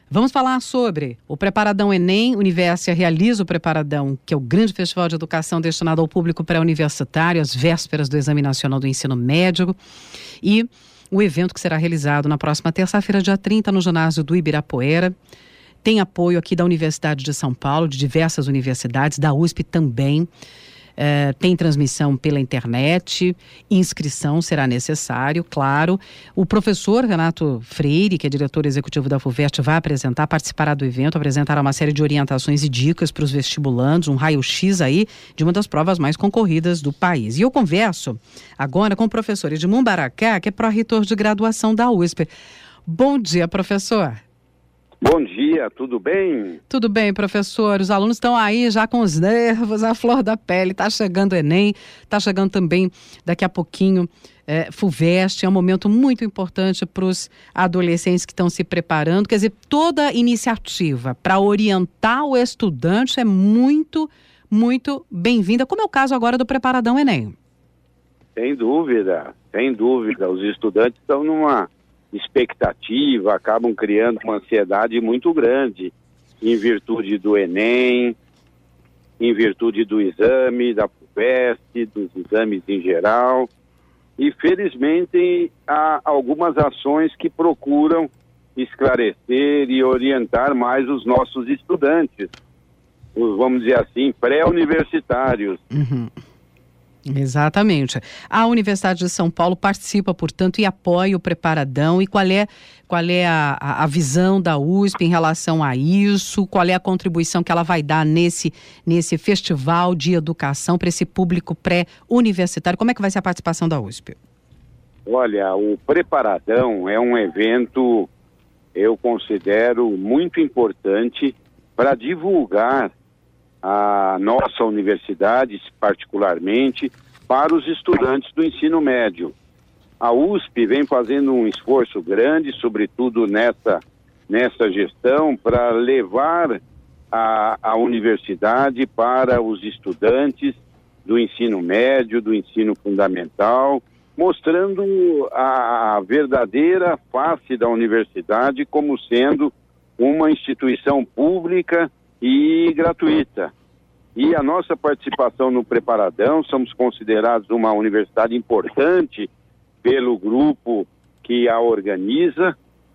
Vamos falar sobre o Preparadão Enem. Universia realiza o Preparadão, que é o grande festival de educação destinado ao público pré-universitário, às vésperas do Exame Nacional do Ensino Médio. E o evento que será realizado na próxima terça-feira, dia 30, no ginásio do Ibirapuera. Tem apoio aqui da Universidade de São Paulo, de diversas universidades, da USP também. Tem transmissão pela internet, inscrição será necessário, claro. O professor Renato Freire, que é diretor executivo da FUVEST, vai participará do evento, apresentará uma série de orientações e dicas para os vestibulandos, um raio-x aí de uma das provas mais concorridas do país. E eu converso agora com o professor Edmund Baracá, que é pró-reitor de graduação da USP. Bom dia, professor. Bom dia, tudo bem? Tudo bem, professor. Os alunos estão aí já com os nervos à flor da pele. Está chegando o Enem, está chegando também daqui a pouquinho FUVEST. É um momento muito importante para os adolescentes que estão se preparando. Quer dizer, toda iniciativa para orientar o estudante é muito, muito bem-vinda, como é o caso agora do Preparadão Enem. Sem dúvida, sem dúvida. Os estudantes estão numa expectativa, acabam criando uma ansiedade muito grande em virtude do Enem, em virtude do exame, da FUVEST, dos exames em geral. E felizmente há algumas ações que procuram esclarecer e orientar mais os nossos estudantes, os, vamos dizer assim, pré-universitários. Exatamente. A Universidade de São Paulo participa, portanto, e apoia o Preparadão. E qual é a visão da USP em relação a isso? Qual é a contribuição que ela vai dar nesse festival de educação para esse público pré-universitário? Como é que vai ser a participação da USP? Olha, o Preparadão é um evento, eu considero, muito importante para divulgar a nossa universidade, particularmente, para os estudantes do ensino médio. A USP vem fazendo um esforço grande, sobretudo nessa gestão, para levar a universidade para os estudantes do ensino médio, do ensino fundamental, mostrando a verdadeira face da universidade como sendo uma instituição pública e gratuita. E a nossa participação no Preparadão, somos considerados uma universidade importante pelo grupo que a organiza.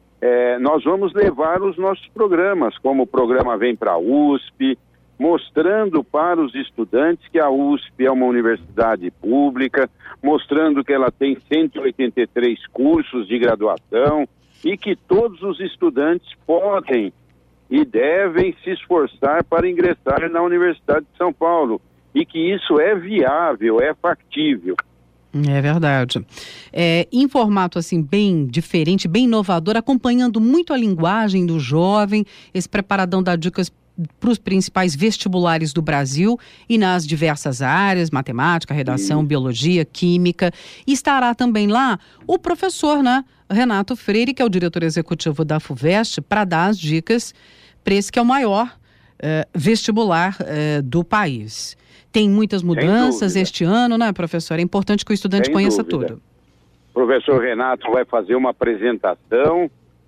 Nós vamos levar os nossos programas, como o programa Vem para a USP, mostrando para os estudantes que a USP é uma universidade pública, mostrando que ela tem 183 cursos de graduação e que todos os estudantes podem e devem se esforçar para ingressar na Universidade de São Paulo, e que isso é viável, é factível. É verdade. Em formato assim bem diferente, bem inovador, acompanhando muito a linguagem do jovem, esse Preparadão dá dicas para os principais vestibulares do Brasil e nas diversas áreas, matemática, redação, biologia, química. E estará também lá o professor, Renato Freire, que é o diretor executivo da FUVEST, para dar as dicas para esse que é o maior vestibular do país. Tem muitas mudanças este ano, né, professor? É importante que o estudante conheça tudo. O professor Renato vai fazer uma apresentação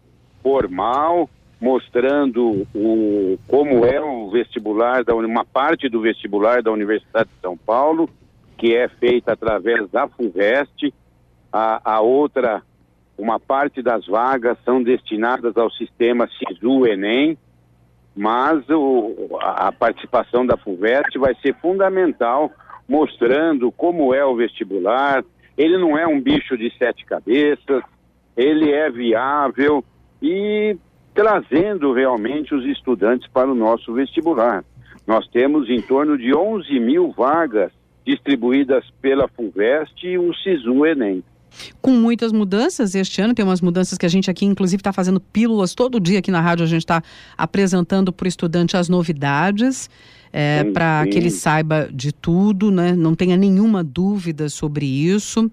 formal, mostrando como é o vestibular, uma parte do vestibular da Universidade de São Paulo, que é feita através da FUVEST. A outra, uma parte das vagas são destinadas ao sistema SISU-Enem, mas a participação da FUVEST vai ser fundamental, mostrando como é o vestibular. Ele não é um bicho de 7 cabeças, ele é viável e trazendo realmente os estudantes para o nosso vestibular. Nós temos em torno de 11 mil vagas distribuídas pela FUVEST e o SISU-Enem. Com muitas mudanças este ano, tem umas mudanças que a gente aqui inclusive está fazendo pílulas, todo dia aqui na rádio a gente está apresentando para o estudante as novidades, para que ele saiba de tudo, né? Não tenha nenhuma dúvida sobre isso.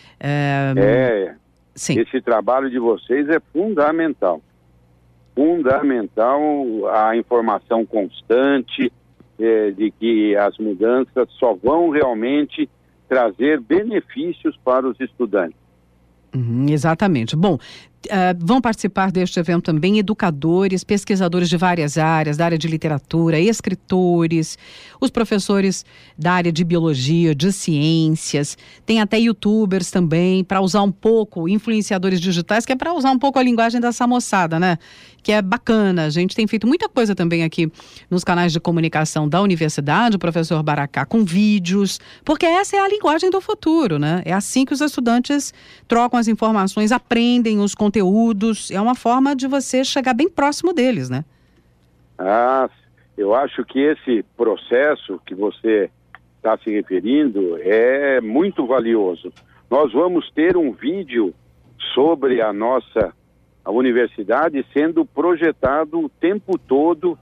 Sim. Esse trabalho de vocês é fundamental. Fundamental a informação constante de que as mudanças só vão realmente trazer benefícios para os estudantes. Exatamente. Bom, Vão participar deste evento também educadores, pesquisadores de várias áreas, da área de literatura, escritores, os professores da área de biologia, de ciências, tem até youtubers também, para usar um pouco, influenciadores digitais, que é para usar um pouco a linguagem dessa moçada, né? Que é bacana. A gente tem feito muita coisa também aqui nos canais de comunicação da universidade, o professor Baracá, com vídeos, porque essa é a linguagem do futuro, né? É assim que os estudantes trocam as informações, aprendem os conteúdos, é uma forma de você chegar bem próximo deles, né? Eu acho que esse processo que você está se referindo é muito valioso. Nós vamos ter um vídeo sobre a universidade sendo projetado o tempo todo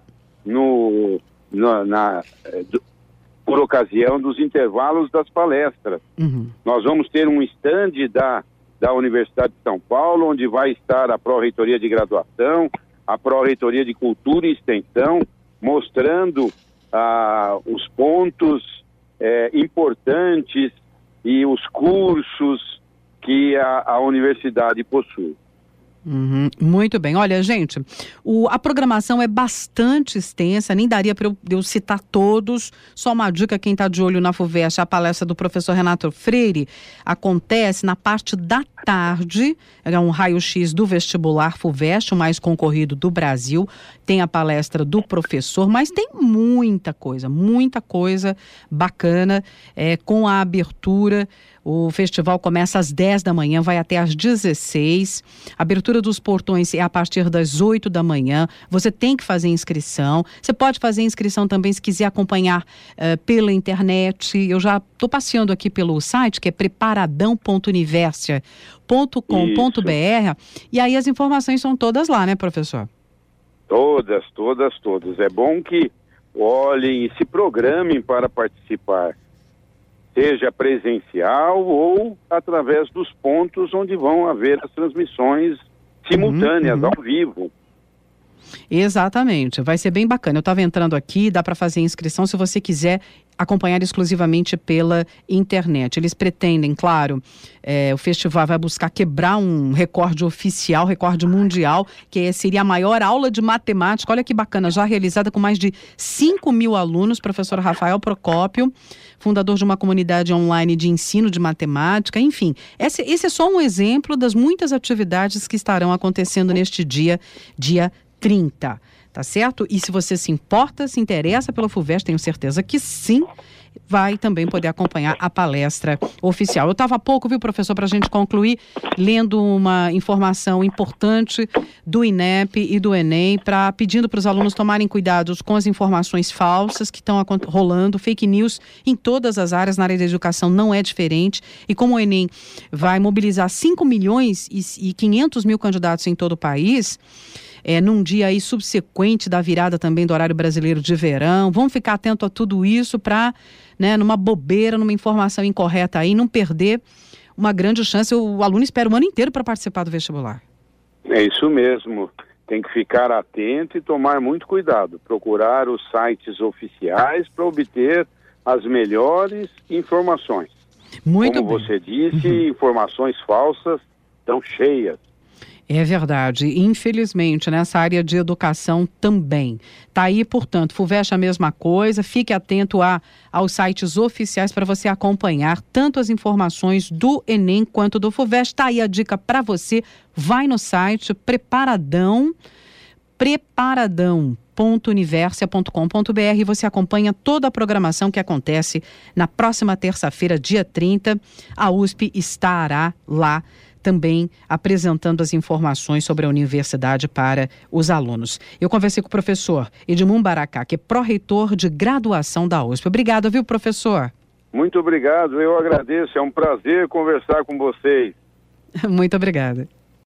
por ocasião dos intervalos das palestras. Nós vamos ter um stand da Universidade de São Paulo, onde vai estar a Pró-Reitoria de Graduação, a Pró-Reitoria de Cultura e Extensão, mostrando os pontos importantes e os cursos que a universidade possui. Muito bem. Olha, gente, a programação é bastante extensa, nem daria para eu citar todos. Só uma dica, quem está de olho na FUVEST, a palestra do professor Renato Freire acontece na parte da tarde, é um raio-x do vestibular FUVEST, o mais concorrido do Brasil. Tem a palestra do professor, mas tem muita coisa bacana, com a abertura. O festival começa às 10 da manhã, vai até às 16. A abertura dos portões é a partir das 8 da manhã. Você tem que fazer inscrição. Você pode fazer inscrição também se quiser acompanhar pela internet. Eu já estou passeando aqui pelo site, que é preparadão.universia.com.br. E aí as informações são todas lá, né, professor? Todas. É bom que olhem e se programem para participar, seja presencial ou através dos pontos onde vão haver as transmissões simultâneas, ao vivo. Exatamente, vai ser bem bacana. Eu estava entrando aqui, dá para fazer inscrição se você quiser acompanhar exclusivamente pela internet. Eles pretendem, claro, o festival vai buscar quebrar um recorde oficial, recorde mundial, que seria a maior aula de matemática, olha que bacana, já realizada com mais de 5.000 alunos, professor Rafael Procópio, fundador de uma comunidade online de ensino de matemática, enfim. Esse é só um exemplo das muitas atividades que estarão acontecendo neste dia 30. Tá certo? E se você se importa, se interessa pela FUVEST, tenho certeza que sim, vai também poder acompanhar a palestra oficial. Eu estava há pouco, viu, professor, para a gente concluir, lendo uma informação importante do INEP e do Enem, pedindo para os alunos tomarem cuidados com as informações falsas que estão rolando, fake news em todas as áreas, na área da educação não é diferente. E como o Enem vai mobilizar 5 milhões e 500 mil candidatos em todo o país, num dia aí subsequente da virada também do horário brasileiro de verão. Vamos ficar atento a tudo isso para, numa bobeira, numa informação incorreta aí, não perder uma grande chance. O aluno espera o ano inteiro para participar do vestibular. É isso mesmo. Tem que ficar atento e tomar muito cuidado. Procurar os sites oficiais para obter as melhores informações. Muito Como bem. você disse, informações falsas estão cheias. É verdade, infelizmente, nessa área de educação também. Está aí, portanto, FUVEST a mesma coisa, fique atento aos sites oficiais para você acompanhar tanto as informações do Enem quanto do FUVEST. Está aí a dica para você, vai no site preparadão.universia.com.br e você acompanha toda a programação que acontece na próxima terça-feira, dia 30. A USP estará lá também apresentando as informações sobre a universidade para os alunos. Eu conversei com o professor Edmundo Baracá, que é pró-reitor de graduação da USP. Obrigada, viu, professor? Muito obrigado, eu agradeço, é um prazer conversar com vocês. Muito obrigada.